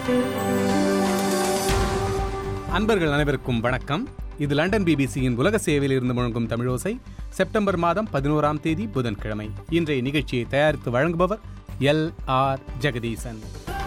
அன்பர்கள் அனைவருக்கும் வணக்கம். இது லண்டன் பிபிசியின் உலக சேவையில் இருந்து முழங்கும் தமிழோசை. செப்டம்பர் மாதம் 11ஆம் தேதி புதன்கிழமை. இன்றைய நிகழ்ச்சியை தயாரித்து வழங்குபவர் LR ஜெகதீசன்.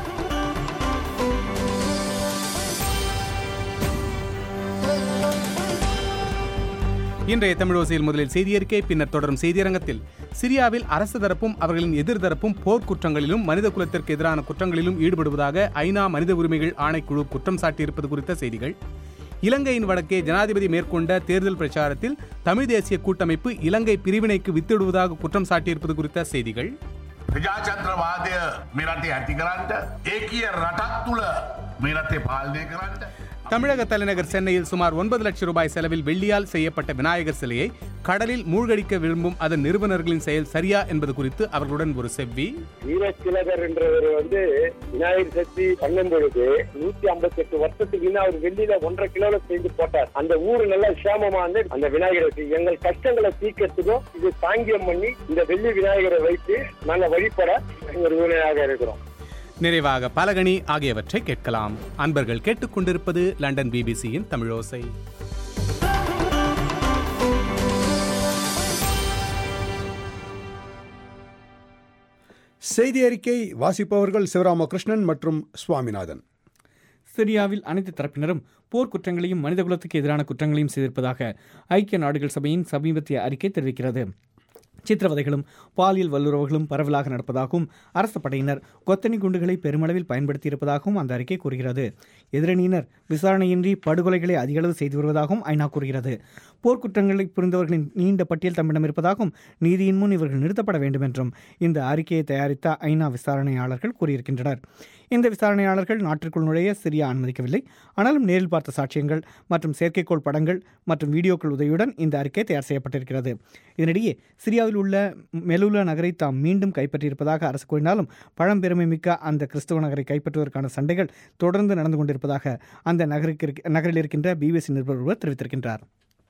இன்றைய தமிழோசையில் முதலில் செய்தியறிக்கை, பின்னர் தொடரும் செய்தியரங்கத்தில் சிரியாவில் அரசு தரப்பும் அவர்களின் எதிர்தரப்பும் போர்க்குற்றங்களிலும் மனித குலத்திற்கு எதிரான குற்றங்களிலும் ஈடுபடுவதாக ஐநா மனித உரிமைகள் ஆணைக்குழு குற்றம் சாட்டியிருப்பது குறித்த செய்திகள். இலங்கையின் வடக்கே ஜனாதிபதி மேற்கொண்ட தேர்தல் பிரச்சாரத்தில் தமிழ் தேசிய கூட்டமைப்பு இலங்கை பிரிவினைக்கு வித்திடுவதாக குற்றம் சாட்டியிருப்பது குறித்த செய்திகள். ප්‍රජාතන්ත්‍රවාදය මේ රටේ ඇති කරන්න, ඒකීය රටක් තුළ මේ රටේ පාලනය කරන්න. தமிழக தலைநகர் சென்னையில் சுமார் 9 லட்சம் ரூபாய் செலவில் வெள்ளியால் செய்யப்பட்ட விநாயகர் சிலையை கடலில் மூழ்கடிக்க விரும்பும் அதன் நிறுவனர்களின் செயல் சரியா என்பது குறித்து அவர்களுடன் ஒரு செவ்வி. வீரத்திலகர் என்றவர் விநாயகர் சக்தி பண்ணும் பொழுது 158 வருஷத்துக்கு அவர் வெள்ளியில 1.5 கிலோல செஞ்சு போட்டார். அந்த ஊரு நல்லா சேமமா வந்து அந்த விநாயகரை எங்கள் கஷ்டங்களை தீர்க்கறதுக்கும் இது சாங்கியம் பண்ணி இந்த வெள்ளி விநாயகரை வைத்து நாங்கள் வழிபட எங்கள் உறுதுணையாக இருக்கிறோம். நிறைவாக பலகணி ஆகியவற்றை கேட்கலாம். அன்பர்கள் கேட்டுக்கொண்டிருப்பது லண்டன் பிபிசியின் தமிழோசை. செய்தி அறிக்கை வாசிப்பவர்கள் சிவராமகிருஷ்ணன் மற்றும் சுவாமிநாதன். சிரியாவில் அனைத்து தரப்பினரும் போர்க்குற்றங்களையும் மனிதகுலத்துக்கு எதிரான குற்றங்களையும் செய்திருப்பதாக ஐக்கிய நாடுகள் சபையின் சமீபத்திய அறிக்கை தெரிவிக்கிறது. சித்திரவதைகளும் பாலியல் வல்லுறவுகளும் பரவலாக நடப்பதாகவும் அரசு படையினர் கொத்தனி குண்டுகளை பெருமளவில் பயன்படுத்தியிருப்பதாகவும் அந்த அறிக்கை கூறுகிறது. எதிரணியினர் விசாரணையின்றி படுகொலைகளை அதிகளவு செய்து வருவதாகவும் ஐநா கூறுகிறது. போர்க்குற்றங்களை புரிந்தவர்களின் நீண்ட பட்டியல் தம்மிடம் இருப்பதாகவும் நீதியின் முன் இவர்கள் நிறுத்தப்பட வேண்டும் என்றும் இந்த அறிக்கையை தயாரித்த ஐநா விசாரணையாளர்கள் கூறியிருக்கின்றனர். இந்த விசாரணையாளர்கள் நாட்டிற்குள் நுழைய சிரியா அனுமதிக்கவில்லை. ஆனாலும் நேரில் பார்த்த சாட்சியங்கள் மற்றும் செயற்கைக்கோள் படங்கள் மற்றும் வீடியோக்கள் உதவியுடன் இந்த அறிக்கை தயார் செய்யப்பட்டிருக்கிறது. இதனிடையே சிரியாவில் உள்ள மெலுலா நகரை தாம் மீண்டும் கைப்பற்றியிருப்பதாக அரசு கூறினாலும் பழம்பெருமை மிக்க அந்த கிறிஸ்தவ நகரை கைப்பற்றுவதற்கான சண்டைகள் தொடர்ந்து நடந்து கொண்டிருப்பதாக அந்த நகரில் இருக்கின்ற பிபிசி நிருபர் ஒருவர் தெரிவித்திருக்கின்றார்.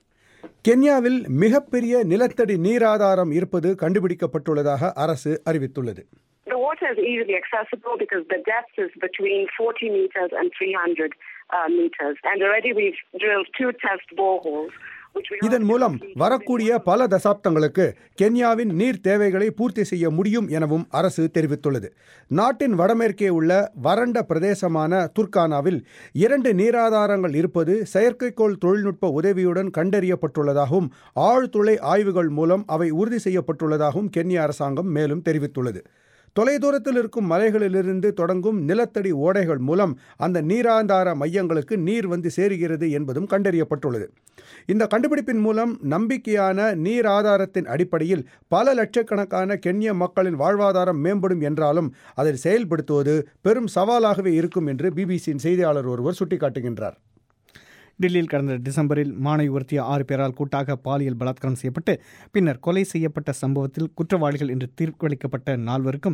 கென்யாவில் மிகப்பெரிய நிலத்தடி நீராதாரம் இருப்பது கண்டுபிடிக்கப்பட்டுள்ளதாக அரசு அறிவித்துள்ளது. The water is easily accessible because the depth is between 40 meters and 300 meters. And already we've drilled 2 test boreholes. இதன் மூலம் வரக்கூடிய பல தசாப்தங்களுக்கு கென்யாவின் நீர் தேவைகளை பூர்த்தி செய்ய முடியும் எனவும் அரசு தெரிவித்துள்ளது. நாட்டின் வடமேற்கே உள்ள வறண்ட பிரதேசமான துர்கானாவில் 2 நீராதாரங்கள் இருப்பது செயற்கைக்கோள் தொழில்நுட்ப உதவியுடன் கண்டறியப்பட்டுள்ளதாகவும் ஆழ்துளை ஆய்வுகள் மூலம் அவை உறுதி செய்யப்பட்டுள்ளதாகவும் கென்யா அரசாங்கம் மேலும் தெரிவித்துள்ளது. தொலைதூரத்தில் இருக்கும் மலைகளிலிருந்து தொடங்கும் நிலத்தடி ஓடைகள் மூலம் அந்த நீராதார மையங்களுக்கு நீர் வந்து சேருகிறது என்பதும் கண்டறியப்பட்டுள்ளது. இந்த கண்டுபிடிப்பின் மூலம் நம்பிக்கையான நீர் ஆதாரத்தின் அடிப்படையில் பல லட்சக்கணக்கான கென்ய மக்களின் வாழ்வாதாரம் மேம்படும் என்றாலும் அதை செயல்படுத்துவது பெரும் சவாலாகவே இருக்கும் என்று பிபிசியின் செய்தியாளர் ஒருவர் சுட்டிக்காட்டுகின்றார். டெல்லியில் கடந்த டிசம்பரில் மாணவி ஒருத்திய 6 பேரால் கூட்டாக பாலியல் பலாத்காரம் செய்யப்பட்டு பின்னர் கொலை செய்யப்பட்ட சம்பவத்தில் குற்றவாளிகள் என்று தீர்ப்பளிக்கப்பட்ட 4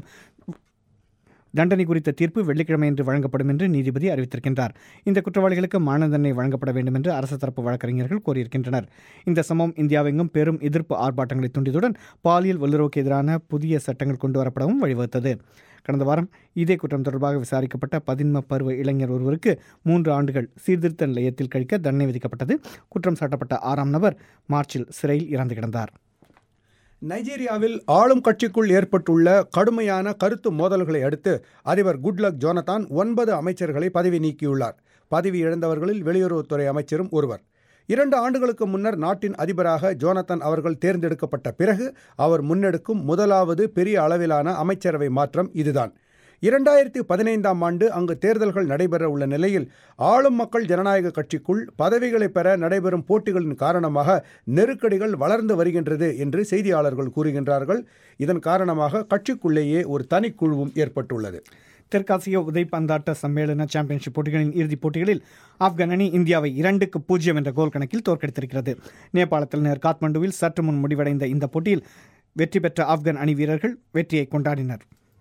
தண்டனை குறித்த தீர்ப்பு வெள்ளிக்கிழமையன்று வழங்கப்படும் என்று நீதிபதி அறிவித்திருக்கின்றார். இந்த குற்றவாளிகளுக்கு மரண தண்டனை வழங்கப்பட வேண்டும் என்று அரசு தரப்பு வழக்கறிஞர்கள் கோரியிருக்கின்றனர். இந்த சம்பவம் இந்தியாவெங்கும் பெரும் எதிர்ப்பு ஆர்ப்பாட்டங்களை தூண்டியதுடன் பாலியல் வல்லுறவுக்கு எதிரான புதிய சட்டங்கள் கொண்டுவரப்படவும் வழிவகுத்தது. கடந்த வாரம் இதே குற்றம் தொடர்பாக விசாரிக்கப்பட்ட 11 பருவ இளைஞர் ஒருவருக்கு 3 ஆண்டுகள் சீர்திருத்த நிலையத்தில் கழிக்க தண்டனை விதிக்கப்பட்டது. குற்றம் சாட்டப்பட்ட 6ஆம் நபர் மார்ச்சில் சிறையில் இறந்து கிடந்தார். நைஜீரியாவில் ஆளும் கட்சிக்குள் ஏற்பட்டுள்ள கடுமையான கருத்து மோதல்களை அடுத்து அதிபர் குட்லக் ஜோனதான் 9 அமைச்சர்களை பதவி நீக்கியுள்ளார். பதவி இழந்தவர்களில் வெளியுறவுத்துறை அமைச்சரும் ஒருவர். 2 ஆண்டுகளுக்கு முன்னர் நாட்டின் அதிபராக ஜோனத்தன் அவர்கள் தேர்ந்தெடுக்கப்பட்ட பிறகு அவர் முன்னெடுக்கும் முதலாவது பெரிய அளவிலான அமைச்சரவை மாற்றம் இதுதான். 2015ஆம் ஆண்டு அங்கு தேர்தல்கள் நடைபெற உள்ள நிலையில் ஆளும் மக்கள் ஜனநாயக கட்சிக்குள் பதவிகளை பெற நடைபெறும் போட்டிகளின் காரணமாக நெருக்கடிகள் வளர்ந்து வருகின்றது என்று செய்தியாளர்கள் கூறுகின்றார்கள். இதன் காரணமாக கட்சிக்குள்ளேயே ஒரு தனிக்குழுவும் ஏற்பட்டுள்ளது. தெற்காசிய உதைப்பந்தாட்ட சம்மேளன சாம்பியன்ஷிப் போட்டிகளின் இறுதிப் போட்டிகளில் ஆப்கான் அணி இந்தியாவை 2-0 என்ற கோல் கணக்கில் தோற்கடித்திருக்கிறது. நேபாள தலைநகர் காத்மண்டுவில் சற்று முன் முடிவடைந்த இந்த போட்டியில் வெற்றி பெற்ற ஆப்கான் அணி வீரர்கள் வெற்றியை கொண்டாடினர்.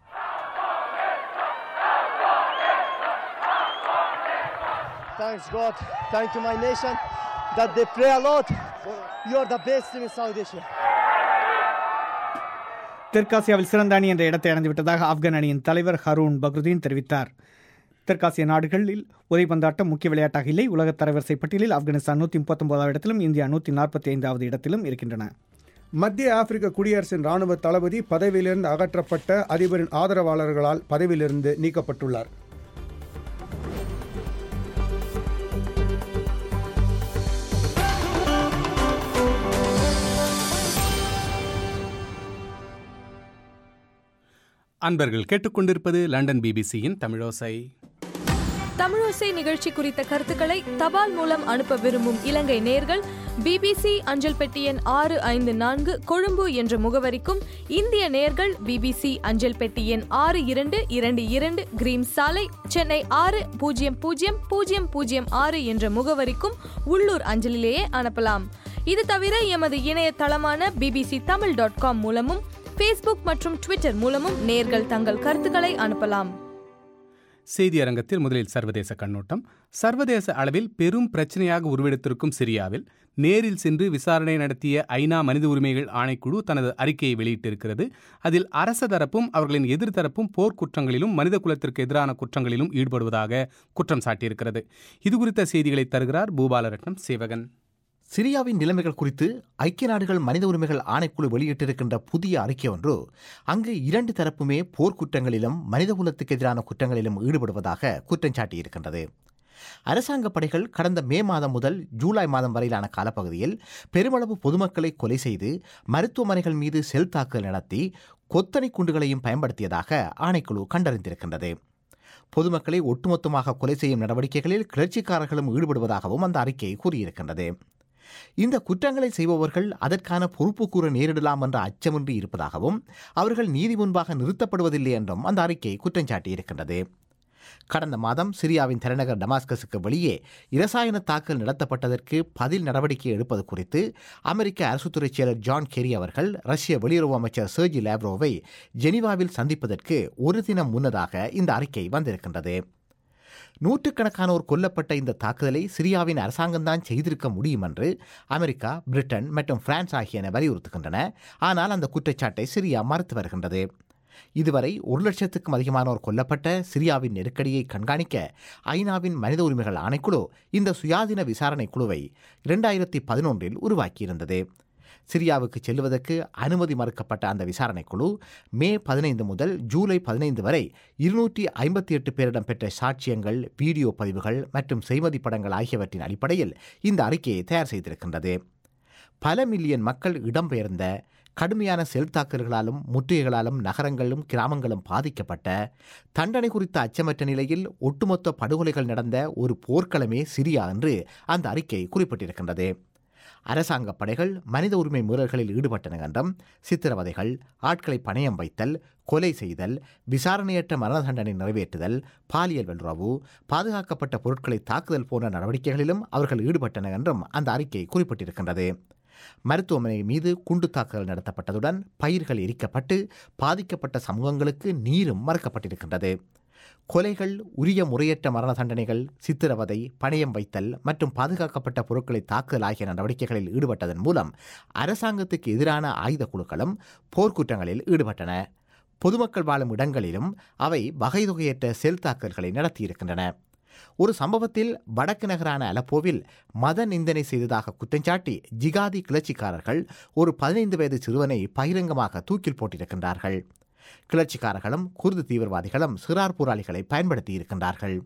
Thanks God, thank you my nation that they pray a lot. You are the best team in South Asia. தெற்காசியாவில் சிறந்த அணி என்ற இடத்தை அடைந்துவிட்டதாக ஆப்கான் அணியின் தலைவர் ஹரூன் பக்ருதீன் தெரிவித்தார். தெற்காசிய நாடுகளில் உதைபந்தாட்டம் முக்கிய விளையாட்டாக இல்லை. உலக தரவரிசை பட்டியலில் ஆப்கானிஸ்தான் 139வது இடத்திலும் இந்தியா 145வது இடத்திலும் இருக்கின்றன. மத்திய ஆப்பிரிக்க குடியரசின் ராணுவ தளபதி பதவியிலிருந்து அகற்றப்பட்ட அதிபரின் ஆதரவாளர்களால் பதவியிலிருந்து நீக்கப்பட்டுள்ளார். அன்பர்கள் கேட்டுக்கொண்டிருப்பது லண்டன் பிபிசியின் தமிழோசை. தமிழோசை நிகழ்ச்சி குறித்த கருத்துக்களை தபால் மூலம் அனுப்ப விரும்பும் இலங்கை நேயர்கள் BBC அஞ்சல் பெட்டி எண் 654 கொழும்பு என்ற முகவரிக்கும், இந்திய நேயர்கள் BBC அஞ்சல் பெட்டி எண் 6222 கிரீம் சாலை, சென்னை 600006 என்ற முகவரிக்கும் உள்ளூர் அஞ்சலிலேயே அனுப்பலாம். இது தவிர எமது இணையதளமான bbctamil.com மூலமும் Facebook மற்றும் ட்விட்டர் மூலமும் நேயர்கள் தங்கள் கருத்துக்களை அனுப்பலாம். செய்தி அரங்கத்தில் முதலில் சர்வதேச கண்ணோட்டம். சர்வதேச அளவில் பெரும் பிரச்சனையாக உருவெடுத்திருக்கும் சிரியாவில் நேரில் சென்று விசாரணை நடத்திய ஐநா மனித உரிமைகள் ஆணைக்குழு தனது அறிக்கையை வெளியிட்டிருக்கிறது. அதில் அரச தரப்பும் அவர்களின் எதிர்த்தரப்பும் போர்க்குற்றங்களிலும் மனித குலத்திற்கு எதிரான குற்றங்களிலும் ஈடுபடுவதாக குற்றம் சாட்டியிருக்கிறது. இதுகுறித்த செய்திகளை தருகிறார் பூபாலரட்னம் சேவகன். சிரியாவின் நிலைமைகள் குறித்து ஐக்கிய நாடுகள் மனித உரிமைகள் ஆணைக்குழு வெளியிட்டிருக்கின்ற புதிய அறிக்கை ஒன்று அங்கு இரண்டு தரப்புமே போர்க்குற்றங்களிலும் மனிதகுலத்துக்கு எதிரான குற்றங்களிலும் ஈடுபடுவதாக குற்றம் சாட்டியிருக்கின்றது. அரசாங்க படைகள் கடந்த மே மாதம் முதல் ஜூலை மாதம் வரையிலான காலப்பகுதியில் பெருமளவு பொதுமக்களை கொலை செய்து மருத்துவமனைகள் மீது செல் தாக்குதல் நடத்தி கொத்தனை குண்டுகளையும் பயன்படுத்தியதாக ஆணைக்குழு கண்டறிந்திருக்கின்றது. பொதுமக்களை ஒட்டுமொத்தமாக கொலை செய்யும் நடவடிக்கைகளில் கிளர்ச்சிக்காரர்களும் ஈடுபடுவதாகவும் அந்த அறிக்கை கூறியிருக்கின்றது. இந்த குற்றங்களை செய்பவர்கள் அதற்கான பொறுப்பு கூற நேரிடலாம் என்ற அச்சமின்றி இருப்பதாகவும் அவர்கள் நீதி முன்பாக நிறுத்தப்படுவதில்லை என்றும் அந்த அறிக்கை குற்றம் சாட்டியிருக்கின்றது. கடந்த மாதம் சிரியாவின் தலைநகர் டமாஸ்கஸுக்கு வெளியே இரசாயன தாக்குதல் நடத்தப்பட்டதற்கு பதில் நடவடிக்கை எடுப்பது குறித்து அமெரிக்க அரசுத்துறை செயலர் ஜான் கெரி அவர்கள் ரஷ்ய வெளியுறவு அமைச்சர் செர்ஜி லாவ்ரோவை ஜெனீவாவில் சந்திப்பதற்கு ஒரு தினம் முன்னதாக இந்த அறிக்கை வந்திருக்கின்றது. நூற்றுக்கணக்கானோர் கொல்லப்பட்ட இந்த தாக்குதலை சிரியாவின் அரசாங்கம்தான் செய்திருக்க முடியும் என்று அமெரிக்கா, பிரிட்டன் மற்றும் பிரான்ஸ் ஆகியன வலியுறுத்துகின்றன. ஆனால் அந்த குற்றச்சாட்டை சிரியா மறுத்து வருகின்றது. இதுவரை 1,00,000க்கும் அதிகமானோர் கொல்லப்பட்ட சிரியாவின் நெருக்கடியை கண்காணிக்க ஐநாவின் மனித உரிமைகள் ஆணைக்குழு இந்த சுயாதீன விசாரணை குழுவை 2011 உருவாக்கியிருந்தது. சிரியாவுக்கு செல்வதற்கு அனுமதி மறுக்கப்பட்ட அந்த விசாரணை குழு மே 15 முதல் ஜூலை 15 வரை 258 பேரிடம் பெற்ற சாட்சியங்கள், வீடியோ பதிவுகள் மற்றும் செய்மதி படங்கள் ஆகியவற்றின் அடிப்படையில் இந்த அறிக்கையை தயார் செய்திருக்கின்றது. பல மில்லியன் மக்கள் இடம்பெயர்ந்த, கடுமையான செல் தாக்குதல்களாலும் முற்றுகைகளாலும் நகரங்களும் கிராமங்களும் பாதிக்கப்பட்ட, தண்டனை குறித்த அச்சமற்ற நிலையில் ஒட்டுமொத்த படுகொலைகள் நடந்த ஒரு போர்க்களமே சிரியா என்று அந்த அறிக்கை குறிப்பிட்டிருக்கின்றது. அரசாங்க படைகள் மனித உரிமை மீறல்களில் ஈடுபட்டன என்றும் சித்திரவதைகள், ஆட்களை பணயம் வைத்தல், கொலை செய்தல், விசாரணையற்ற மரண தண்டனை நிறைவேற்றுதல், பாலியல் வல்லுறவு, பாதுகாக்கப்பட்ட பொருட்களை தாக்குதல் போன்ற நடவடிக்கைகளிலும் அவர்கள் ஈடுபட்டனர் என்றும் அந்த அறிக்கை குறிப்பிட்டிருக்கின்றது. மருத்துவமனை மீது குண்டு தாக்குதல் நடத்தப்பட்டதுடன் பயிர்கள் எரிக்கப்பட்டு பாதிக்கப்பட்ட சமூகங்களுக்கு நீரும் மறுக்கப்பட்டிருக்கின்றது. கொலைகள், உரிய முறையற்ற மரண தண்டனைகள், சித்திரவதை, பணயம் வைத்தல் மற்றும் பாதுகாக்கப்பட்ட பொருட்களை தாக்குதல் ஆகிய நடவடிக்கைகளில் ஈடுபட்டதன் மூலம் அரசாங்கத்துக்கு எதிரான ஆயுத குழுக்களும் போர்க்குற்றங்களில் ஈடுபட்டன. பொதுமக்கள் வாழும் இடங்களிலும் அவை வகைதொகையற்ற செல் தாக்குதல்களை நடத்தியிருக்கின்றன. ஒரு சம்பவத்தில் வடக்கு நகரான அலப்போவில் மத நிந்தனை செய்ததாக குற்றஞ்சாட்டி ஜிகாதி கிளர்ச்சிக்காரர்கள் ஒரு 15 வயது சிறுவனை பகிரங்கமாக தூக்கில் போட்டிருக்கின்றார்கள். கிளர்ச்சிக்காரர்களும் குர்து தீவிரவாதிகளும் சிறார் போராளிகளை பயன்படுத்தி இருக்கின்றார்கள்.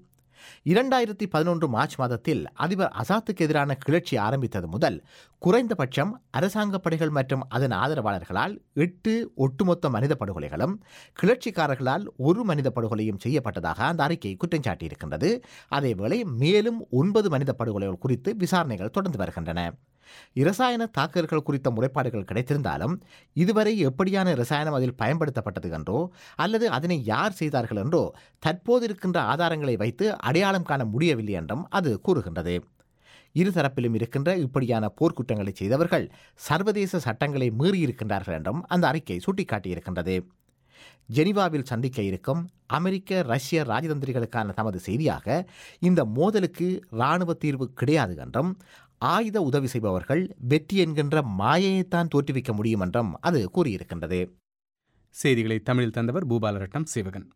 2011 மார்ச் மாதத்தில் அதிபர் அசாத்துக்கு எதிரான கிளர்ச்சி ஆரம்பித்தது முதல் குறைந்தபட்சம் அரசாங்க படைகள் மற்றும் அதன் ஆதரவாளர்களால் 8 ஒட்டுமொத்த மனித படுகொலைகளும் கிளர்ச்சிக்காரர்களால் 1 மனித படுகொலையும் செய்யப்பட்டதாக அந்த அறிக்கை குற்றம் சாட்டியிருக்கின்றது. அதேவேளை மேலும் 9 மனித படுகொலைகள் குறித்து விசாரணைகள் தொடர்ந்து வருகின்றன. இரசாயன தாக்குதல்கள் குறித்த முறைப்பாடுகள் கிடைத்திருந்தாலும் இதுவரை எப்படியான இரசாயனம் அதில் பயன்படுத்தப்பட்டது என்றோ அல்லது அதனை யார் செய்தார்கள் என்றோ தற்போது இருக்கின்ற ஆதாரங்களை வைத்து அடையாளம் காண முடியவில்லை என்றும் அது கூறுகின்றது. இருதரப்பிலும் இருக்கின்ற இப்படியான போர்க்குற்றங்களை செய்தவர்கள் சர்வதேச சட்டங்களை மீறியிருக்கின்றார்கள் என்றும் அந்த அறிக்கை சுட்டிக்காட்டியிருக்கின்றது. ஜெனீவாவில் சந்திக்க இருக்கும் அமெரிக்க, ரஷ்ய ராஜதந்திரிகளுக்கான தமது செய்தியாக இந்த மோதலுக்கு இராணுவ தீர்வு கிடையாது என்றும் ஆயுத உதவி செய்பவர்கள் வெற்றி என்கின்ற மாயையைத்தான் தோற்றுவிக்க முடியும் என்றும் அது கூறியிருக்கின்றது. செய்திகளை தமிழில் தந்தவர் பூபாலரட்னம் சிவகன்.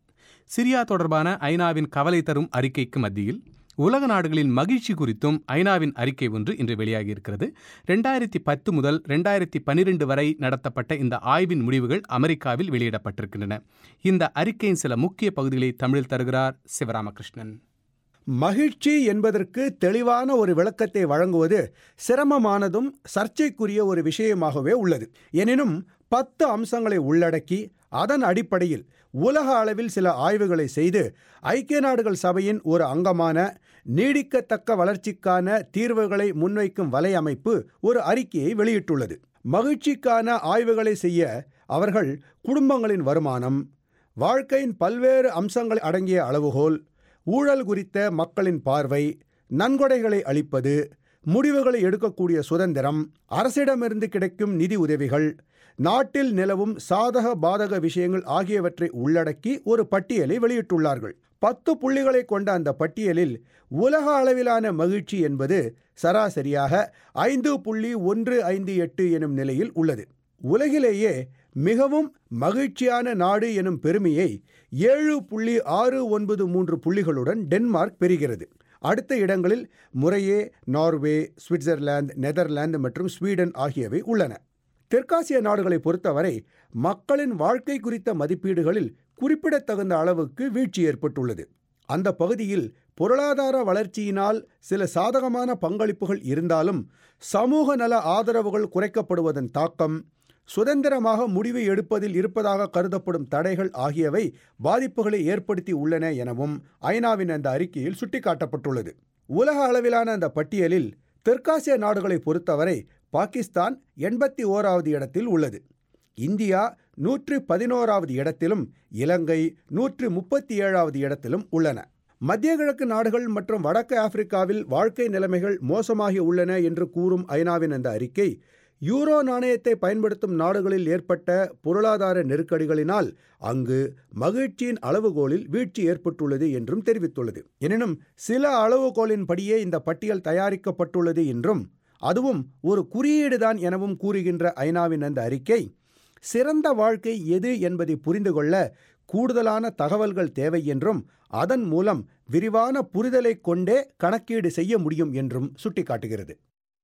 சிரியா தொடர்பான ஐநாவின் கவலை தரும் அறிக்கைக்கு மத்தியில் உலக நாடுகளின் மகிழ்ச்சி குறித்தும் ஐநாவின் அறிக்கை ஒன்று இன்று வெளியாகியிருக்கிறது. 2010 முதல் 2012 வரை நடத்தப்பட்ட இந்த ஆய்வின் முடிவுகள் அமெரிக்காவில் வெளியிடப்பட்டிருக்கின்றன. இந்த அறிக்கையின் சில முக்கிய பகுதிகளை தமிழில் தருகிறார் சிவராமகிருஷ்ணன். மகிழ்ச்சி என்பதற்கு தெளிவான ஒரு விளக்கத்தை வழங்குவது சிரமமானதும் சர்ச்சைக்குரிய ஒரு விஷயமாகவே உள்ளது. எனினும் 10 அம்சங்களை உள்ளடக்கி அதன் அடிப்படையில் உலக அளவில் சில ஆய்வுகளை செய்து ஐக்கிய நாடுகள் சபையின் ஒரு அங்கமான நீடிக்கத்தக்க வளர்ச்சிக்கான தீர்வுகளை முன்வைக்கும் வலையமைப்பு ஒரு அறிக்கையை வெளியிட்டுள்ளது. மகிழ்ச்சிக்கான ஆய்வுகளை செய்ய அவர்கள் குடும்பங்களின் வருமானம், வாழ்க்கையின் பல்வேறு அம்சங்கள் அடங்கிய அளவுகோல், ஊழல் குறித்த மக்களின் பார்வை, நன்கொடைகளை அளிப்பது, முடிவுகளை எடுக்கக்கூடிய சுதந்திரம், அரசிடமிருந்து கிடைக்கும் நிதி உதவிகள், நாட்டில் நிலவும் சாதக பாதக விஷயங்கள் ஆகியவற்றை உள்ளடக்கி ஒரு பட்டியலை வெளியிட்டுள்ளார்கள். 10 புள்ளிகளை கொண்ட அந்த பட்டியலில் உலக அளவிலான மகிழ்ச்சி என்பது சராசரியாக 5.158 எனும் நிலையில் உள்ளது. உலகிலேயே மிகவும் மகிழ்ச்சியான நாடு எனும் பெருமையை 7.693 புள்ளிகளுடன் டென்மார்க் பெறுகிறது. அடுத்த இடங்களில் முறையே நார்வே, சுவிட்சர்லாந்து, நெதர்லாந்து மற்றும் ஸ்வீடன் ஆகியவை உள்ளன. தெற்காசிய நாடுகளை பொறுத்தவரை மக்களின் வாழ்க்கை குறித்த மதிப்பீடுகளில் குறிப்பிடத்தகுந்த அளவுக்கு வீழ்ச்சி ஏற்பட்டுள்ளது. அந்த பகுதியில் பொருளாதார வளர்ச்சியினால் சில சாதகமான பங்களிப்புகள் இருந்தாலும் சமூக நல ஆதரவுகள் குறைக்கப்படுவதன் தாக்கம், சுதந்திரமாக முடிவு எடுப்பதில் இருப்பதாக கருதப்படும் தடைகள் ஆகியவை பாதிப்புகளை ஏற்படுத்தி உள்ளன எனவும் ஐநாவின் அந்த அறிக்கையில் சுட்டிக்காட்டப்பட்டுள்ளது. உலக அளவிலான அந்த பட்டியலில் தெற்காசிய நாடுகளை பொறுத்தவரை பாகிஸ்தான் 81வது இடத்தில் உள்ளது. இந்தியா 111வது இடத்திலும் இலங்கை 137வது இடத்திலும் உள்ளன. மத்திய கிழக்கு நாடுகள் மற்றும் வடக்கு ஆப்பிரிக்காவில் வாழ்க்கை நிலைமைகள் மோசமாகி உள்ளன என்று கூறும் ஐநாவின் அந்த அறிக்கை யூரோ நாணயத்தை பயன்படுத்தும் நாடுகளில் ஏற்பட்ட பொருளாதார நெருக்கடிகளினால் அங்கு மகிழ்ச்சியின் அளவுகோலில் வீழ்ச்சி ஏற்பட்டுள்ளது என்றும் தெரிவித்துள்ளது. எனினும் சில அளவுகோலின்படியே இந்த பட்டியல் தயாரிக்கப்பட்டுள்ளது என்றும் அதுவும் ஒரு குறியீடுதான் எனவும் கூறுகின்ற ஐநாவின் அந்த அறிக்கை சிறந்த வாழ்க்கை எது என்பதை புரிந்து கொள்ள கூடுதலான தகவல்கள் தேவை என்றும் அதன் மூலம் விரிவான புரிதலை கொண்டே கணக்கீடு செய்ய முடியும் என்றும் சுட்டிக்காட்டுகிறது.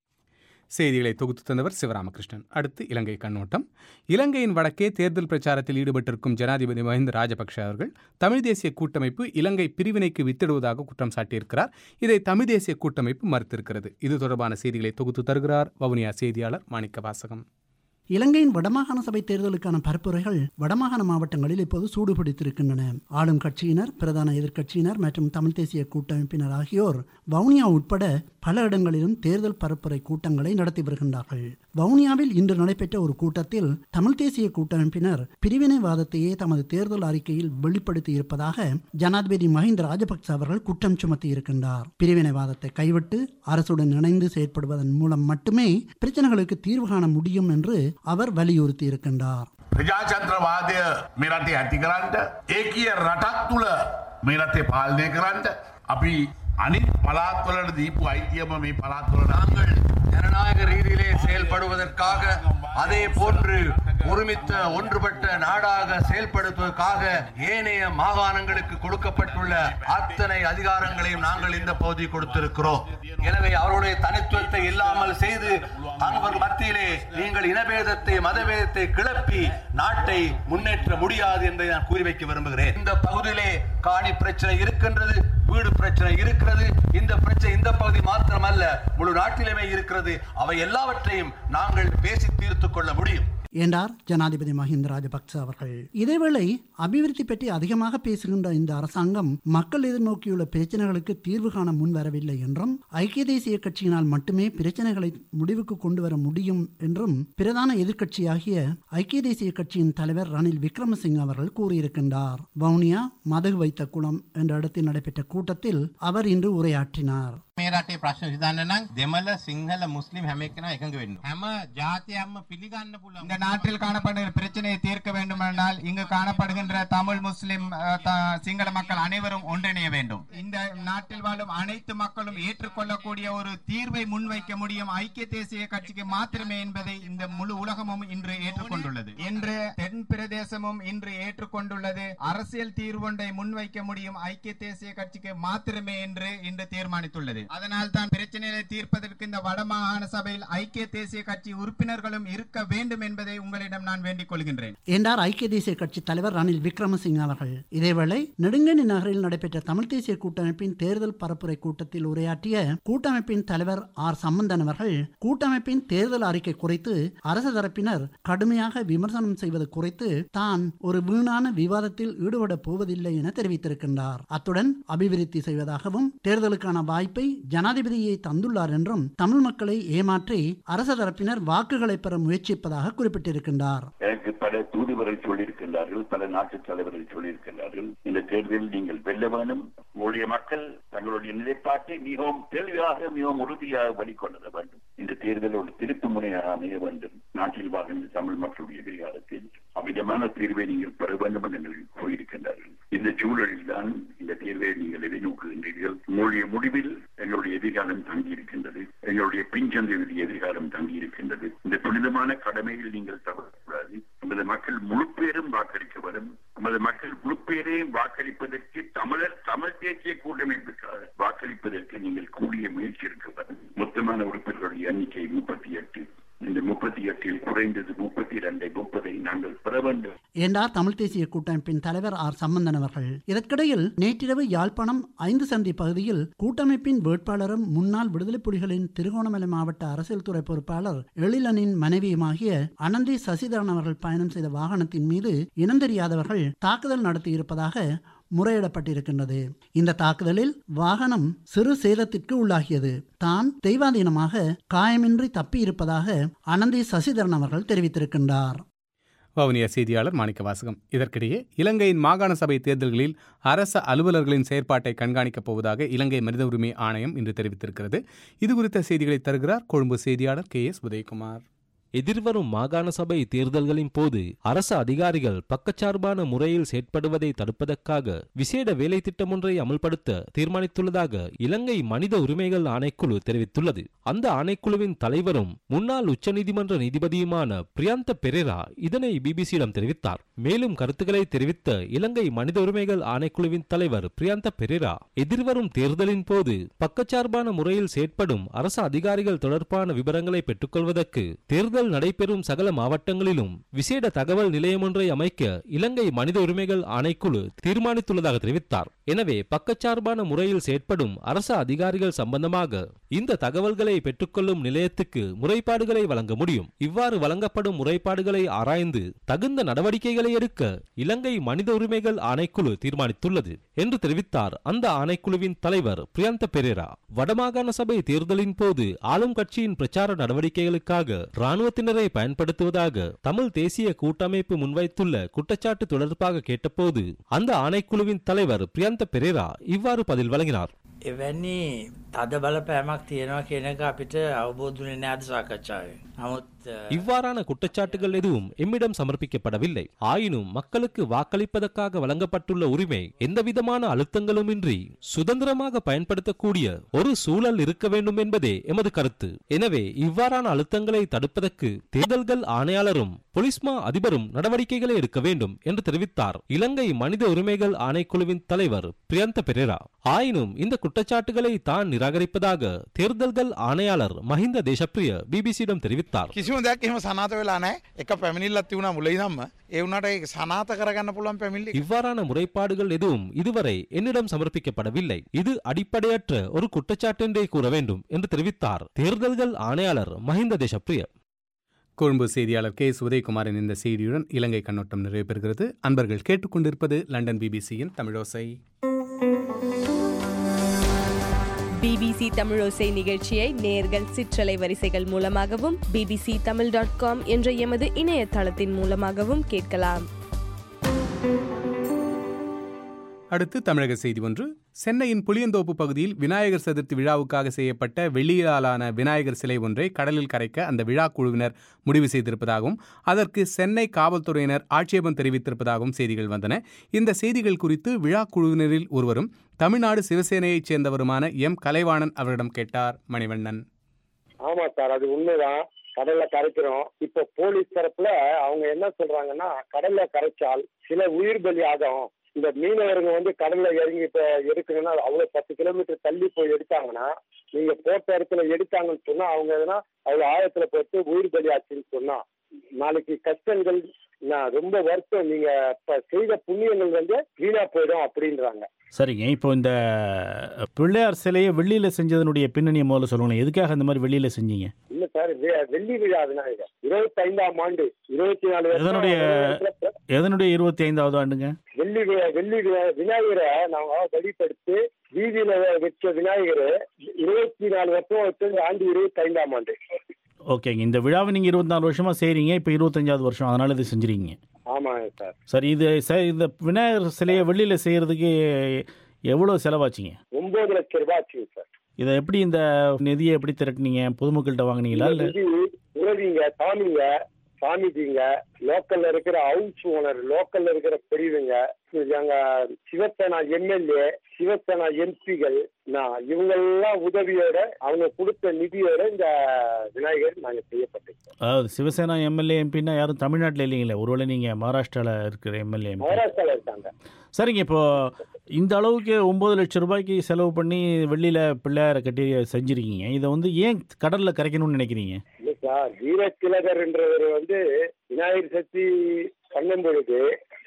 செய்திகளை தொகுத்து தந்தவர் சிவராமகிருஷ்ணன். அடுத்து இலங்கை கண்ணோட்டம். இலங்கையின் வடக்கே தேர்தல் பிரச்சாரத்தில் ஈடுபட்டிருக்கும் ஜனாதிபதி மஹிந்த ராஜபக்ஷ அவர்கள் தமிழ் தேசிய கூட்டமைப்பு இலங்கை பிரிவினைக்கு வித்திடுவதாக குற்றம் சாட்டியிருக்கிறார். இதை தமிழ் தேசிய கூட்டமைப்பு மறுத்திருக்கிறது. இது தொடர்பான செய்திகளை தொகுத்து தருகிறார் வவுனியா செய்தியாளர் மாணிக்க வாசகம். இலங்கையின் வடமாகாண சபை தேர்தலுக்கான பரப்புரைகள் வடமாகாண மாவட்டங்களில் இப்போது சூடுபிடித்திருக்கின்றன. ஆளும் கட்சியினர், பிரதான எதிர்க்கட்சியினர் மற்றும் தமிழ் தேசிய கூட்டமைப்பினர் ஆகியோர் வவுனியா உட்பட பல இடங்களிலும் தேர்தல் பரப்புரை கூட்டங்களை நடத்தி வருகின்றார்கள். வவுனியாவில் இன்று நடைபெற்ற ஒரு கூட்டத்தில் தமிழ் தேசிய கூட்டமைப்பினர் பிரிவினைவாதத்தையே தமது தேர்தல் அறிக்கையில் வெளிப்படுத்தி இருப்பதாக ஜனாதிபதி மஹிந்த ராஜபக்ச அவர்கள் குற்றம் சுமத்தி இருக்கின்றார். பிரிவினைவாதத்தை கைவிட்டு அரசுடன் இணைந்து செயற்படுவதன் மூலம் மட்டுமே பிரச்சனைகளுக்கு தீர்வு காண முடியும் என்று அவர் வலியுறுத்தி இருக்கின்றார். ප්‍රජාතන්ත්‍රවාදය මේ රටේ ඇති කරන්න, ඒකීය රටක් තුල මේ රටේ පාලනය කරන්න අපි අනිත් පළාත්වලට දීපු අයිතියම මේ පළාත්වල நாங்கள் ஜனநாயக ரீதியிலே செயல்படுவதற்காக, அதே போன்று ஒருமித்த ஒன்றுபட்ட நாடாக செயல்படுத்துவதற்காக ஏனைய மாகாணங்களுக்கு கொடுக்கப்பட்டுள்ள அத்தனை அதிகாரங்களையும் நாங்கள் இந்த பகுதி கொடுத்திருக்கிறோம். எனவே அவருடைய தனித்துவத்தை இல்லாமல் செய்து அவர்கள் மத்தியிலே நீங்கள் இனபேதத்தை, மதபேதத்தை கிளப்பி நாட்டை முன்னேற்ற முடியாது என்பதை நான் கூறி வைக்க விரும்புகிறேன். இந்த பகுதியிலே காணி பிரச்சனை இருக்கின்றது, வீடு பிரச்சனை இருக்கிறது. இந்த பிரச்சனை இந்த பகுதி மாத்திரமல்ல, முழு நாட்டிலுமே இருக்கிறது. அவை எல்லாவற்றையும் நாங்கள் பேசி தீர்த்துக் கொள்ள முடியும் என்றார் ஜனாதிபதி மஹிந்த ராஜபக்ச அவர்கள். இதேவேளை அபிவிருத்தி பற்றி அதிகமாக பேசுகின்ற இந்த அரசாங்கம் மக்கள் எதிர்நோக்கியுள்ள பிரச்சனைகளுக்கு தீர்வு காண முன்வரவில்லை என்றும், ஐக்கிய தேசிய கட்சியினால் மட்டுமே பிரச்சனைகளை முடிவுக்கு கொண்டு வர முடியும் என்றும் பிரதான எதிர்க்கட்சியாகிய ஐக்கிய தேசிய கட்சியின் தலைவர் ரணில் விக்ரமசிங்க அவர்கள் கூறியிருக்கின்றார். வவுனியா மதகு வைத்த குளம் என்ற இடத்தில் நடைபெற்ற கூட்டத்தில் அவர் இன்று உரையாற்றினார். මේ මේ රටේ ප්‍රශ්න විසඳන්න නම් දෙමළ සිංහල මුස්ලිම් හැම එක්කෙනා එකඟ වෙන්න. හැම ජාතියක්ම පිළිගන්න පුළුවන්. இந்த நாட்டில் காணப்படுகிற பிரச்சனையை தீர்க்க வேண்டுமானால் இங்கு காணப்படுகின்ற தமிழ் முஸ்லிம் சிங்கள மக்கள் அனைவரும் ஒன்றிணைய வேண்டும். இந்த நாட்டில் வாழும் அனைத்து மக்களும் ஏற்றுக்கொள்ளக்கூடிய ஒரு தீர்வை முன்வைக்க முடியும் ஐக்கிய தேசிய கட்சிக்கு மாத்திரமே என்பதை இந்த முழு உலகமும் இன்று ஏற்றுக்கொண்டுள்ளது. இன்று தென் பிரதேசமும் இன்று ஏற்றுக்கொண்டுள்ளது. அரசியல் தீர்வொன்றை முன்வைக்க முடியும் ஐக்கிய தேசிய கட்சிக்கு மாத்திரமே என்று இன்று தீர்மானித்துள்ளது. அதனால் தான் பிரச்சனைகளை தீர்ப்பதற்கு இந்த வடமாகாண சபையில் ஐக்கிய தேசிய கட்சி உறுப்பினர்களும் இருக்க வேண்டும் என்பதை உங்களிடம் நான் வேண்டிக் கொள்கின்றேன் என்றார் ஐக்கிய தேசிய கட்சி தலைவர் ரணில் விக்ரமசிங்க அவர்கள். இதேவேளை நெடுங்கனி நகரில் நடைபெற்ற தமிழ் தேசிய கூட்டமைப்பின் தேர்தல் பரப்புரை கூட்டத்தில் உரையாற்றிய கூட்டமைப்பின் தலைவர் ஆர் சம்பந்தன் அவர்கள் கூட்டமைப்பின் தேர்தல் அறிக்கை குறித்து அரசு தரப்பினர் கடுமையாக விமர்சனம் செய்வது குறித்து தான் ஒரு வீணான விவாதத்தில் ஈடுபட போவதில்லை என தெரிவித்திருக்கின்றார். அத்துடன் அபிவிருத்தி செய்வதாகவும் தேர்தலுக்கான வாய்ப்பை ஜனாதிபதியை தந்துள்ளார் என்றும் தமிழ் மக்களை ஏமாற்றி அரசு தரப்பினர் வாக்குகளை பெற முயற்சிப்பதாக குறிப்பிட்டிருக்கின்றார். எனக்கு பல தூதுவர்கள் சொல்லியிருக்கின்றார்கள், பல நாட்டு தலைவர்கள் சொல்லியிருக்கின்றார்கள், இந்த தேர்தலில் நீங்கள் வெல்ல வேணும், உங்களுடைய மக்கள் தங்களுடைய நிலைப்பாட்டை மிகவும் தெளிவாக மிகவும் உறுதியாக வெளிக்கொள்ள வேண்டும், இந்த தேர்தல் ஒரு திருப்பு முனையாக அமைய வேண்டும், நாட்டில் வாழ்கின்ற தமிழ் மக்களுடைய எதிர்காலத்தில் அமிதமான தீர்வை நீங்கள் பெற வேண்டும் என்று கூறியிருக்கின்றார்கள். இந்த சூழலில் தான் இந்த தேர்வை நீங்கள் எதிர்நோக்குகின்றீர்கள். உங்களுடைய முடிவில் எங்களுடைய எதிர்காலம் தங்கியிருக்கின்றது, எங்களுடைய பின்சந்தையுடைய எதிர்காலம் தங்கியிருக்கின்றது. இந்த புனிதமான கடமையில் நீங்கள் தவறக்கூடாது. நமது மக்கள் முழு பேரும் வாக்களிக்க வரும். நமது மக்கள் முழு பேரையும் வாக்களிப்பதற்கு தமிழ் தேசிய கூட்டமைப்புக்காக வாக்களிப்பதற்கு நீங்கள் கூடிய முயற்சி இருக்க வரும். மொத்தமான உறுப்பினர்களுடைய எண்ணிக்கை 38. இந்த 38 குறைந்தது 32, 30 நாங்கள் பெற வேண்டும் என்றார் தமிழ் தேசிய கூட்டமைப்பின் தலைவர் ஆர் சம்பந்தன் அவர்கள். இதற்கிடையில் நேற்றிரவு யாழ்ப்பாணம் 5 சந்தி பகுதியில் கூட்டமைப்பின் வேட்பாளரும் முன்னாள் விடுதலை புலிகளின் திருகோணமலை மாவட்ட அரசியல் துறை பொறுப்பாளர் எழிலனின் மனைவியுமாகிய அனந்தி சசிதரன் அவர்கள் பயணம் செய்த வாகனத்தின் மீது இனந்தெரியாதவர்கள் தாக்குதல் நடத்தியிருப்பதாக முறையிடப்பட்டிருக்கின்றது. இந்த தாக்குதலில் வாகனம் சிறு சேதத்திற்கு உள்ளாகியது. தான் தெய்வாதீனமாக காயமின்றி தப்பியிருப்பதாக அனந்தி சசிதரன் அவர்கள் தெரிவித்திருக்கின்றார். வவுனியா செய்தியாளர் மாணிக்க வாசகம். இதற்கிடையே இலங்கையின் மாகாண சபை தேர்தல்களில் அரச அலுவலர்களின் செயற்பாட்டை கண்காணிக்கப் போவதாக இலங்கை மனித உரிமை ஆணையம் இன்று தெரிவித்திருக்கிறது. இதுகுறித்த செய்திகளை தருகிறார் கொழும்பு செய்தியாளர் KS உதயகுமார். எதிர்வரும் மாகாண சபை தேர்தல்களின் போது அரசு அதிகாரிகள் பக்கச்சார்பான முறையில் செயற்படுவதை தடுப்பதற்காக விசேட வேலை திட்டம் ஒன்றை அமல்படுத்த தீர்மானித்துள்ளதாக இலங்கை மனித உரிமைகள் ஆணைக்குழு தெரிவித்துள்ளது. அந்த ஆணைக்குழுவின் தலைவரும் முன்னாள் உச்சநீதிமன்ற நீதிபதியுமான பிரியந்த பெரேரா இதனை பிபிசியிடம் தெரிவித்தார். மேலும் கருத்துக்களை தெரிவித்த இலங்கை மனித உரிமைகள் ஆணைக்குழுவின் தலைவர் பிரியந்த பெரேரா எதிர்வரும் தேர்தலின் போது பக்கச்சார்பான முறையில் செயற்படும் அரசு அதிகாரிகள் தொடர்பான விவரங்களை பெற்றுக்கொள்வதற்கு தேர்தல் நடைபெறும் சகல மாவட்டங்களிலும் விசேட தகவல் நிலையம் ஒன்றை அமைக்க இலங்கை மனித உரிமைகள் ஆணைக்குழு தீர்மானித்துள்ளதாக தெரிவித்தார். எனவே பக்கச்சார்பான முறையில் செயற்படும் அரசு அதிகாரிகள் சம்பந்தமாக இந்த தகவல்களை பெற்றுக்கொள்ளும் நிலையத்துக்கு முறைப்பாடுகளை வழங்க முடியும். இவ்வாறு வழங்கப்படும் முறைப்பாடுகளை ஆராய்ந்து தகுந்த நடவடிக்கைகளை எடுக்க இலங்கை மனித உரிமைகள் ஆணைக்குழு தீர்மானித்துள்ளது என்று தெரிவித்தார் அந்த ஆணைக்குழுவின் தலைவர் பிரியந்த பெரேரா. வடமாகாண சபை தேர்தலின் போது ஆளும் கட்சியின் பிரச்சார நடவடிக்கைகளுக்காக இராணுவத்தினரை பயன்படுத்துவதாக தமிழ் தேசிய கூட்டமைப்பு முன்வைத்துள்ள குற்றச்சாட்டு தொடர்பாக கேட்டபோது அந்த ஆணைக்குழுவின் தலைவர் பிரியந்த பெரேரா இவ்வாறு பதில் வழங்கினார். එවැනි තද බලපෑමක් තියෙනවා කියන එක අපිට අවබෝධ වෙන්නේ නැද්ද සාකච්ඡාවෙන්? නමුත් இவ்வாறான குற்றச்சாட்டுகள் எதுவும் எம்மிடம் சமர்ப்பிக்கப்படவில்லை. ஆயினும் மக்களுக்கு வாக்களிப்பதற்காக வழங்கப்பட்டுள்ள உரிமை எந்தவிதமான அழுத்தங்களும் இன்றி சுதந்திரமாக பயன்படுத்தக்கூடிய ஒரு சூழல் இருக்க வேண்டும் என்பதே எமது கருத்து. எனவே இவ்வாறான அழுத்தங்களை தடுப்பதற்கு தேர்தல்கள் ஆணையாளரும் பொலிஸ்மா அதிபரும் நடவடிக்கைகளை எடுக்க வேண்டும் என்று தெரிவித்தார் இலங்கை மனித உரிமைகள் ஆணைக்குழுவின் தலைவர் பிரியந்த பெரேரா. ஆயினும் இந்த குற்றச்சாட்டுகளை தான் நிராகரிப்பதாக தேர்தல்கள் ஆணையாளர் மஹிந்த தேசப்பிரிய பிபிசியிடம் தெரிவித்தார். දෙයක් එහෙම සනාත වෙලා නැහැ. එක පැමිණිල්ලක් තිබුණා මුල ඉඳන්ම. ඒ වුණාට ඒක සනාත කරගන්න පුළුවන් පැමිණිලි. இவ்வாறான முறைப்பாடுகள் எதுவும் இதுவரை என்னிடம் சமர்ப்பிக்கப்படவில்லை. இது அடிப்படையற்ற ஒரு குற்றச்சாட்டு என்றே கூற வேண்டும் என்று தெரிவித்தார் தேர்தல்கள் ஆணையாளர் மஹிந்த தேசப்பிரிய. கொழும்பு செய்தியாளர் KS உதயகுமாரின் இந்த செய்தியுடன் இலங்கை கண்ணோட்டம் நிறைவு பெறுகிறது. அன்பர்கள் கேட்டுக்கொண்டிருப்பது லண்டன் பிபிசியின் தமிழோசை. BBC தமிழோசை நிகழ்ச்சியை நேர்கள் சிற்றலை வரிசைகள் மூலமாகவும் bbctamil.com என்ற எமது இணையதளத்தின் மூலமாகவும் கேட்கலாம். அடுத்து தமிழக செய்தி ஒன்று. சென்னையின் புளியந்தோப்பு பகுதியில் விநாயகர் சதுர்த்தி விழாவுக்காக செய்யப்பட்ட வெள்ளியாலான விநாயகர் சிலை ஒன்றை கடலில் கரைக்க அந்த விழா குழுவினர் முடிவு செய்திருப்பதாகவும் அதற்கு சென்னை காவல்துறையினர் ஆட்சேபம் தெரிவித்திருப்பதாகவும் செய்திகள் வந்தன. இந்த செய்திகள் குறித்து விழா குழுவினரில் ஒருவரும் தமிழ்நாடு சிவசேனையைச் சேர்ந்தவருமான எம் கலைவாணன் அவரிடம் கேட்டார் மணிவண்ணன். ஆமா சார், அது உண்மைதான். கடல்ல கரைக்கிறோம். இப்ப போலீஸ் தரப்புல அவங்க என்ன சொல்றாங்கன்னா, கடல்ல கரைச்சால் சில உயிர் பலி ஆகும். இந்த மீனவர்கள் வந்து கடல்ல இறங்கி இப்ப எடுக்கணும்னா அவ்வளவு 10 கிலோமீட்டர் தள்ளி போய் எடுத்தாங்கன்னா, நீங்க போட்ட இடத்துல எடுத்தாங்கன்னு சொன்னா அவங்க எதுனா அவ்வளவு ஆழத்துல போட்டு உயிர் பலி ஆச்சுன்னு சொன்னா நாளைக்கு கஷ்டங்கள் ரொம்ப வருஷம் நீங்க இப்ப செய்த புண்ணியங்கள் வந்து வீணா போயிடும் அப்படின்றாங்க. சரிங்க, இப்போ இந்த பிள்ளையார் சிலையை வெள்ளியில செஞ்சதனுடைய பின்னணியை முதல்ல சொல்லுங்க. எதுக்காக இந்த மாதிரி வெள்ளியில செஞ்சீங்க? இல்ல சார், வெள்ளி விழா விநாயகர் 25ஆம் ஆண்டு 24 எதனுடைய 25வது ஆண்டுங்க? வெள்ளி விநாயகரை நாங்க வழிபடுத்தி வீதியில வச்ச விநாயகர் 24 வருஷம் வச்சு ஆண்டு 25ஆம் ஆண்டு. ஓகேங்க, இந்த விழாவை நீங்க 24 வருஷமா செய்றீங்க, இப்போ 25வது வருஷம், அதனால இது செஞ்சிருக்கீங்க. ஆமாங்க சார். சரி, இந்த விநாயகர் சிலையை வெள்ளியில செய்யறதுக்கு எவ்வளவு செலவாச்சுங்க? 9 லட்சம் ரூபாய் ஆச்சுங்க சார். இதை எப்படி இந்த நிதியை எப்படி திரட்டினீங்க? பொதுமக்கள்கிட்ட வாங்கினீங்களா? இல்ல உறவிங்க, சாமிஜிங்க, லோக்கல்ல இருக்கிற ஹவுஸ் ஓனர், லோக்கல்ல இருக்கிற பெரியவங்க, எங்க சிவசேனா எம்எல்ஏ, சிவசேனா எம்பிகள், இவங்கெல்லாம் உதவியோட அவங்க கொடுத்த நிதியோட இந்த விநாயகர் நாங்க செய்யப்பட்டிருக்கோம். அதாவது சிவசேனா எம்எல்ஏ எம்பின்னா யாரும் தமிழ்நாட்டில் இல்லைங்களே, ஒருவேளை நீங்க மகாராஷ்டிரால இருக்கிற எம்எல்ஏ? மகாராஷ்டிரால இருக்காங்க. சரிங்க, இப்போ இந்த அளவுக்கு 9 லட்சம் ரூபாய்க்கு செலவு பண்ணி வெள்ளியில பிள்ளையாரை கட்டி செஞ்சிருக்கீங்க. இதை வந்து ஏன் கடல்ல கரைக்கணும்னு நினைக்கிறீங்க? இல்ல சார், வீரத்திலகர் என்றவர் வந்து விநாயகர் சதுர்த்தி பண்ணும் பொழுது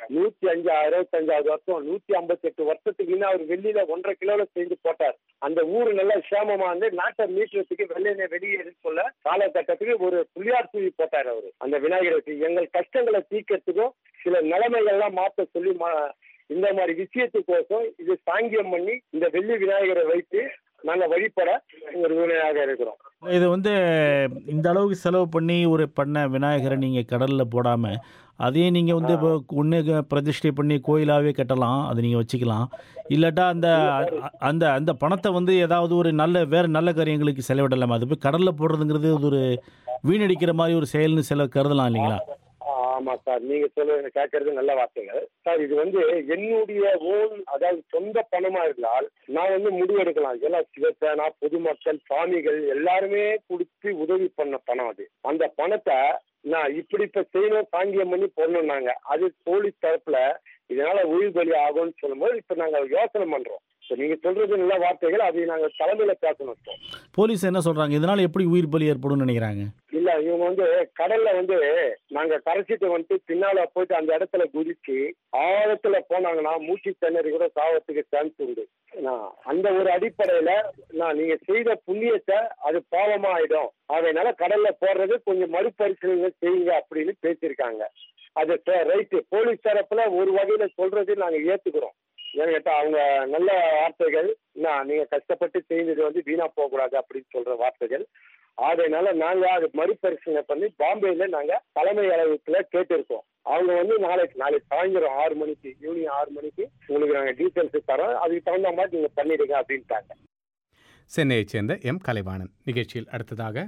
165வது வருஷம் 158 வருஷத்துக்கு அவர் வெள்ளியில 1.5 கிலோல செஞ்சு போட்டார். அந்த ஊரு நல்லா சேமமா வந்து நாட்டை மீட்டுறதுக்கு வெள்ளையில வெளியேறி சொல்ல காலகட்டத்துக்கு ஒரு புள்ளியார் தூவி போட்டார் அவரு. அந்த விநாயகருக்கு எங்கள் கஷ்டங்களை தீர்க்கறதுக்கும் சில நிலைமைகள்லாம் மாற்ற சொல்லி இந்த மாதிரி விஷயத்துக்கோசம் இது சாங்கியம் பண்ணி இந்த வெள்ளி விநாயகரை வைத்து நாங்க வழிபட ஒரு விநாயகர் இருக்கிறோம். இது வந்து இந்த அளவுக்கு செலவு பண்ணி ஒரு பண்ண விநாயகரை நீங்க கடல்ல போடாம அதையே நீங்கள் வந்து இப்போ ஒன்று பிரதிஷ்டை பண்ணி கோயிலாகவே கட்டலாம், அதை நீங்கள் வச்சுக்கலாம். இல்லாட்டா அந்த அந்த அந்த பணத்தை வந்து ஏதாவது ஒரு வேறு நல்ல காரியங்களுக்கு செலவிடலாமா? அது போய் கடலில் போடுறதுங்கிறது ஒரு வீணடிக்கிற மாதிரி ஒரு செயல்னு கருதலாம் இல்லைங்களா? ஆமாம் சார், நீங்கள் சொல்ல கேட்கறது நல்ல வார்த்தைகள் சார். இது வந்து என்னுடைய ஓன், அதாவது சொந்த பணமாக இருந்தால் நான் வந்து முடிவெடுக்கலாம். எல்லாம் சிவசேனா, பொதுமக்கள், சாமிகள் எல்லாருமே கொடுத்து உதவி பண்ண பணம் அது. அந்த பணத்தை நான் இப்படி இப்ப செய்யணும், சாங்கியம் பண்ணி போடணும்னாங்க. அது போலீஸ் தரப்புல இதனால உயிர் பலி ஆகும்னு சொல்லும்போது இப்ப நாங்க யோசனை பண்றோம். நீங்க சொல்றது நல்ல வார்த்தைகள், அதை நாங்க தலைமையில பேசணும். போலீஸ் என்ன சொல்றாங்க? இதனால எப்படி உயிர் பலி ஏற்படும் நினைக்கிறாங்க? இல்ல, இவங்க வந்து கடல்ல வந்து நாங்க கரைச்சிட்டு வந்து பின்னால போயிட்டு அந்த இடத்துல குதிச்சு ஆழத்துல போனாங்கன்னா மூச்சு திணறி கூட சாவத்துக்கு சான்ஸ் உண்டு. அந்த ஒரு அடிப்படையில நீங்க செய்த புண்ணியத்தை அது பாவமா ஆயிடும், அதனால கடல்ல போடுறது கொஞ்சம் மறுபரிசீலனை செய்யுங்க அப்படின்னு பேசியிருக்காங்க. அது ரைட்டு. போலீஸ் தரப்புல ஒரு வகையில சொல்றது நாங்க ஏத்துக்கிறோம். ஏன்னு கேட்டா அவங்க நல்ல வார்த்தைகள், நீங்க கஷ்டப்பட்டு செய்தது வந்து வீணா போகக்கூடாது அப்படின்னு சொல்ற வார்த்தைகள். அதனால நாங்க அது மறுபரிசீலனை பண்ணி பாம்பேல நாங்க தலைமை அளவுக்குள்ள கேட்டிருக்கோம். அவங்க வந்து நாளைக்கு சாயந்தரம் 6 மணிக்கு, ஈவினிங் 6 மணிக்கு உங்களுக்கு நாங்க டீட்டெயில்ஸ் தரோம், அதுக்கு தகுந்த மாதிரி நீங்க பண்ணிடுங்க அப்படின்ட்டாங்க. சென்னையைச் சேர்ந்த எம் கலைவாணன். நிகழ்ச்சியில் அடுத்ததாக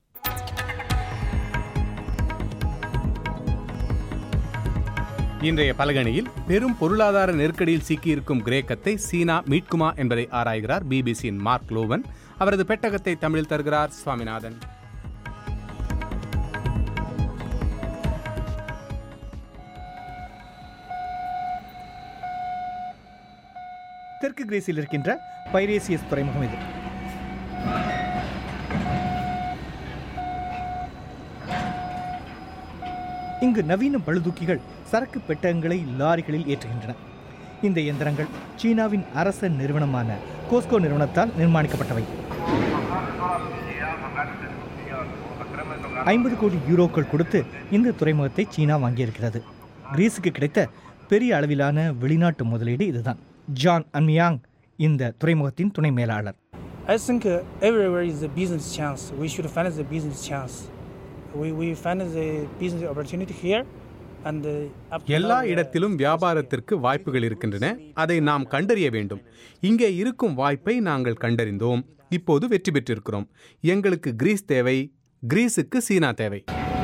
இன்றைய பலகணியில் பெரும் பொருளாதார நெருக்கடியில் சிக்கியிருக்கும் கிரேக்கத்தை சீனா மீட்குமா என்பதை ஆராய்கிறார் பிபிசியின் மார்க் லோவன். அவரது பெட்டகத்தை தமிழில் தருகிறார் சுவாமிநாதன். தெற்கு கிரீஸில் இருக்கின்ற பைரேசியஸ் துறைமுகம் இது. இங்கு நவீன பழுதூக்கிகள் சரக்கு பெட்டகங்களை லாரிகளில் ஏற்றுகின்றன. இந்த இயந்திரங்கள் சீனாவின் அரச நிறுவனமான கோஸ்கோ நிறுவனத்தால் நிர்மாணிக்கப்பட்டவை. 50 கோடி யூரோக்கள் கொடுத்து இந்த துறைமுகத்தை சீனா வாங்கியிருக்கிறது. கிரீஸுக்கு கிடைத்த பெரிய அளவிலான வெளிநாட்டு முதலீடு இதுதான். ஜான் அன்மியாங் இந்த துறைமுகத்தின் துணை மேலாளர். I think everywhere is a business chance. We should find the business chance. We find the business opportunity here. and எல்லா இடத்திலும் வியாபாரத்திற்கு வாய்ப்புகள் இருக்கின்றன. அதை நாம் கண்டறிய வேண்டும். இங்கே இருக்கும் வாய்ப்பை நாங்கள் கண்டறிந்தோம். இப்போது வெற்றி பெற்றிருக்கிறோம். எங்களுக்கு கிரீஸ் தேவை, கிரீஸுக்கு சீனா தேவை.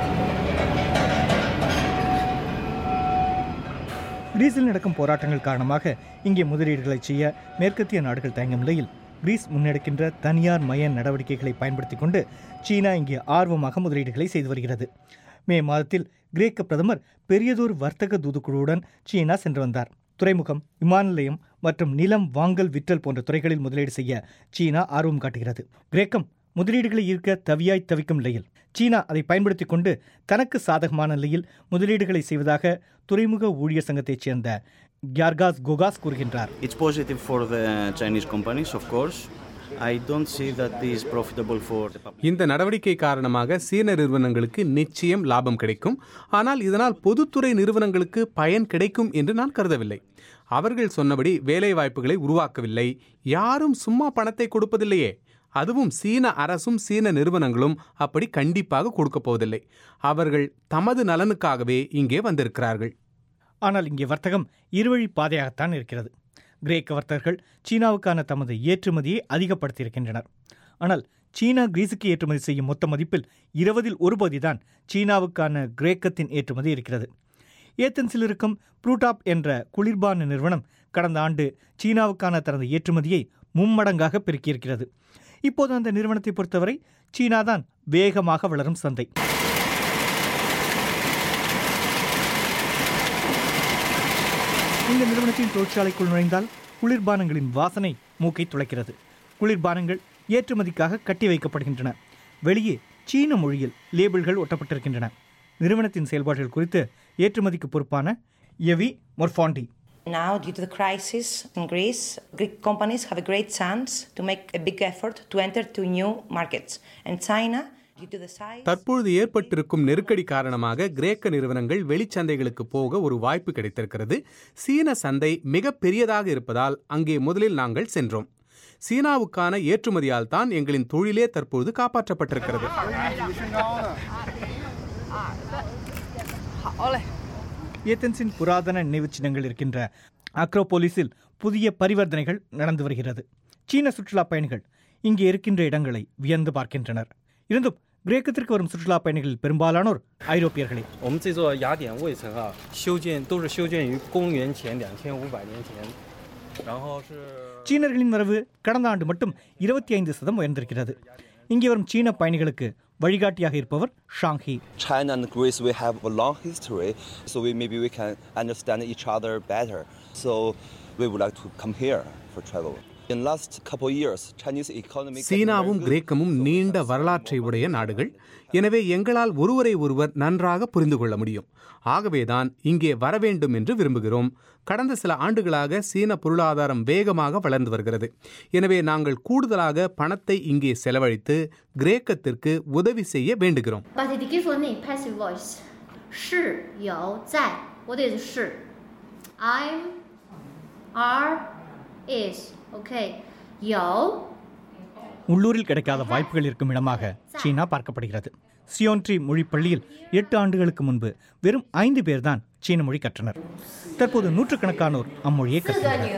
கிரீஸில் நடக்கும் போராட்டங்கள் காரணமாக இங்கே முதலீடுகளை செய்ய மேற்கத்திய நாடுகள் தயங்கும் நிலையில் கிரீஸ் முன்னெடுக்கின்ற தனியார் மய நடவடிக்கைகளை பயன்படுத்திக் கொண்டு சீனா இங்கே ஆர்வமாக முதலீடுகளை செய்து வருகிறது. மே மாதத்தில் கிரேக்க பிரதமர் பெரியதொரு வர்த்தக தூதுக்குழுவுடன் சீனா சென்று வந்தார். துறைமுகம், விமான நிலையம் மற்றும் நிலம் வாங்கல் விற்றல் போன்ற துறைகளில் முதலீடு செய்ய சீனா ஆர்வம் காட்டுகிறது. கிரேக்கம் முதலீடுகளை ஈர்க்க தவிக்கும் நிலையில் சீனா அதை பயன்படுத்திக் கொண்டு தனக்கு சாதகமான நிலையில் முதலீடுகளை செய்வதாக துறைமுக ஊழியர் சங்கத்தைச் சேர்ந்த கியார்காஸ் கோகாஸ் கூறுகின்றார். It's positive for the Chinese companies, of course. I don't see that this is profitable for the public. இந்த நடவடிக்கை காரணமாக சீன நிறுவனங்களுக்கு நிச்சயம் லாபம் கிடைக்கும். ஆனால் இதனால் பொதுத்துறை நிறுவனங்களுக்கு பயன் கிடைக்கும் என்று நான் கருதவில்லை. அவர்கள் சொன்னபடி வேலை வாய்ப்புகளை உருவாக்கவில்லை. யாரும் சும்மா பணத்தை கொடுப்பதில்லையே. அதுவும் சீன அரசும் சீன நிறுவனங்களும் அப்படி கண்டிப்பாக கொடுக்கப் போவதில்லை. அவர்கள் தமது நலனுக்காகவே இங்கே வந்திருக்கிறார்கள். ஆனால் இங்கே வர்த்தகம் இருவழி பாதையாகத்தான் இருக்கிறது. கிரேக்க வர்த்தகர்கள் சீனாவுக்கான தமது ஏற்றுமதியை அதிகப்படுத்தியிருக்கின்றனர். ஆனால் சீனா கிரீஸுக்கு ஏற்றுமதி செய்யும் மொத்த மதிப்பில் 20% ஒரு பகுதிதான் சீனாவுக்கான கிரேக்கத்தின் ஏற்றுமதி இருக்கிறது. ஏத்தன்ஸில் இருக்கும் ப்ரூடாப் என்ற குளிர்பான நிறுவனம் கடந்த ஆண்டு சீனாவுக்கான தனது ஏற்றுமதியை மும்மடங்காக பெருக்கியிருக்கிறது. இப்போது அந்த நிறுவனத்தை பொறுத்தவரை சீனாதான் வேகமாக வளரும் சந்தை. இந்த நிறுவனத்தின் தொழிற்சாலைக்குள் நுழைந்தால் குளிர்பானங்களின் வாசனை மூக்கை துளைக்கிறது. குளிர்பானங்கள் ஏற்றுமதிக்காக கட்டி வைக்கப்படுகின்றன. வெளியே சீன மொழியில் லேபிள்கள் ஒட்டப்பட்டிருக்கின்றன. நிறுவனத்தின் செயல்பாடுகள் குறித்து ஏற்றுமதிக்கு பொறுப்பான எவி மொர்ஃபாண்டி. Now, due to the crisis in Greece, Greek companies have a great chance to make a big effort to enter to new markets. And China, due to the size... தற்பொழுது ஏற்பட்டிருக்கும் நெருக்கடி காரணமாக கிரேக்க நிறுவனங்கள் வெளிச்சந்தைகளுக்கு போக ஒரு வாய்ப்பு கிடைத்திருக்கிறது. சீன சந்தை மிக பெரியதாக இருப்பதால் அங்கே முதலில் நாங்கள் சென்றோம். சீனாவுக்கான ஏற்றுமதியால் தான் எங்களின் தொழிலே தற்பொழுது காப்பாற்றப்பட்டிருக்கிறது. ஏத்தன்ஸின் புராதன நினைவுச் சின்னங்கள் இருக்கின்ற அக்ரோபோலிஸில் புதிய பரிவர்த்தனைகள் நடந்து வருகிறது. சீன சுற்றுலா பயணிகள் இங்கே இருக்கின்ற இடங்களை வியந்து பார்க்கின்றனர். இருந்தும் கிரேக்கத்திற்கு வரும் சுற்றுலா பயணிகளில் பெரும்பாலானோர் ஐரோப்பியர்களே. சீனர்களின் வரவு கடந்த ஆண்டு மட்டும் 25% உயர்ந்திருக்கிறது. இங்கே வரும் சீன பயணிகளுக்கு வழிகாட்டியாக இருப்பவர் ஷாங்ஹி. China and Greece, we have a long history, so maybe we can understand each other better. So we would like to come here for travel. In last couple years, Chinese economy... சீனாவும் கிரேக்கமும் நீண்ட வரலாற்றை உடைய நாடுகள். எனவே எங்களால் ஒருவரை ஒருவர் நன்றாக புரிந்து கொள்ள முடியும். ஆகவேதான் இங்கே வர வேண்டும் என்று விரும்புகிறோம். கடந்த சில ஆண்டுகளாக சீன பொருளாதாரம் வேகமாக வளர்ந்து வருகிறது. எனவே நாங்கள் கூடுதலாக பணத்தை இங்கே செலவழித்து கிரேக்கத்திற்கு உதவி செய்ய வேண்டுகிறோம். உள்ளூரில் கிடைக்காத வாய்ப்புகள் இருக்கும் இடமாக சீனா பார்க்கப்படுகிறது. சியோன்ட்ரி மொழி பள்ளியில் 8 ஆண்டுகளுக்கு முன்பு வெறும் 5 பேர் தான் சீன மொழி கற்றனர். தற்போது நூற்றுக்கணக்கானோர் அம்மொழியை கற்றனர்.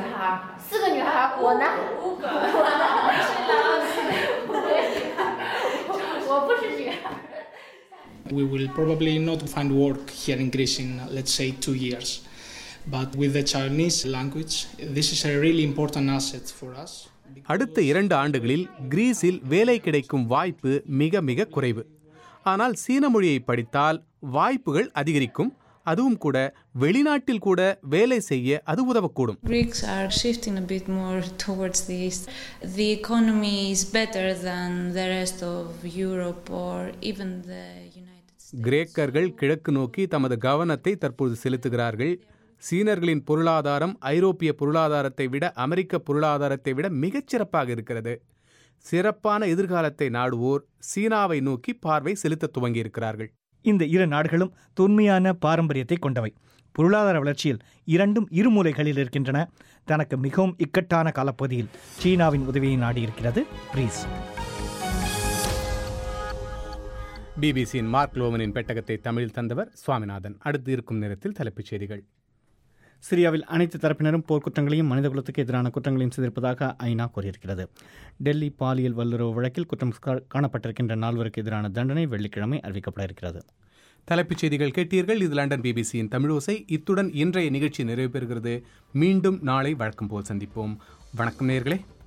We will probably not find work here in Greece in, let's say, 2 years. But with the Chinese language, this is a really important asset for us. அடுத்த 2 ஆண்டுகளில் கிரீஸில் வேலை கிடைக்கும் வாய்ப்பு மிக மிக குறைவு. ஆனால் சீன மொழியை படித்தால் வாய்ப்புகள் அதிகரிக்கும். அதுவும் கூட வெளிநாட்டில் கூட வேலை செய்ய அது உதவக்கூடும். Greeks are shifting a bit more towards the east. The economy is better than the rest of Europe or even the United States. கிரேக்கர்கள் கிழக்கு நோக்கி தமது கவனத்தை தற்போது செலுத்துகிறார்கள். சீனர்களின் பொருளாதாரம் ஐரோப்பிய பொருளாதாரத்தை விட அமெரிக்க பொருளாதாரத்தை விட மிகச்சிறப்பாக இருக்கிறது. சிறப்பான எதிர்காலத்தை நாடுவோர் சீனாவை நோக்கி பார்வை செலுத்த துவங்கியிருக்கிறார்கள். இந்த 2 நாடுகளும் தொன்மையான பாரம்பரியத்தை கொண்டவை. பொருளாதார வளர்ச்சியில் இரண்டும் இருமூலைகளில் இருக்கின்றன. தனக்கு மிகவும் இக்கட்டான காலப்பகுதியில் சீனாவின் உதவியை நாடியிருக்கிறது கிரீஸ். பிபிசியின் மார்க் லோமனின் பெட்டகத்தை தமிழில் தந்தவர் சுவாமிநாதன். அடுத்து இருக்கும் நேரத்தில் தலைப்புச் செய்திகள். சிரியாவில் அனைத்து தரப்பினரும் போர்க்குற்றங்களையும் மனிதகுலத்துக்கு எதிரான குற்றங்களையும் செய்திருப்பதாக ஐநா கூறியிருக்கிறது. டெல்லி பாலியல் வல்லுறவு வழக்கில் குற்றம் காணப்பட்டிருக்கின்ற 4 எதிரான தண்டனை வெள்ளிக்கிழமை அறிவிக்கப்பட இருக்கிறது. தலைப்புச் செய்திகள் கேட்டீர்கள். இது லண்டன் பிபிசியின் தமிழோசை. இத்துடன் இன்றைய நிகழ்ச்சி நிறைவு பெறுகிறது. மீண்டும் நாளை வழக்கம் போல் சந்திப்போம். வணக்கம் நேயர்களே.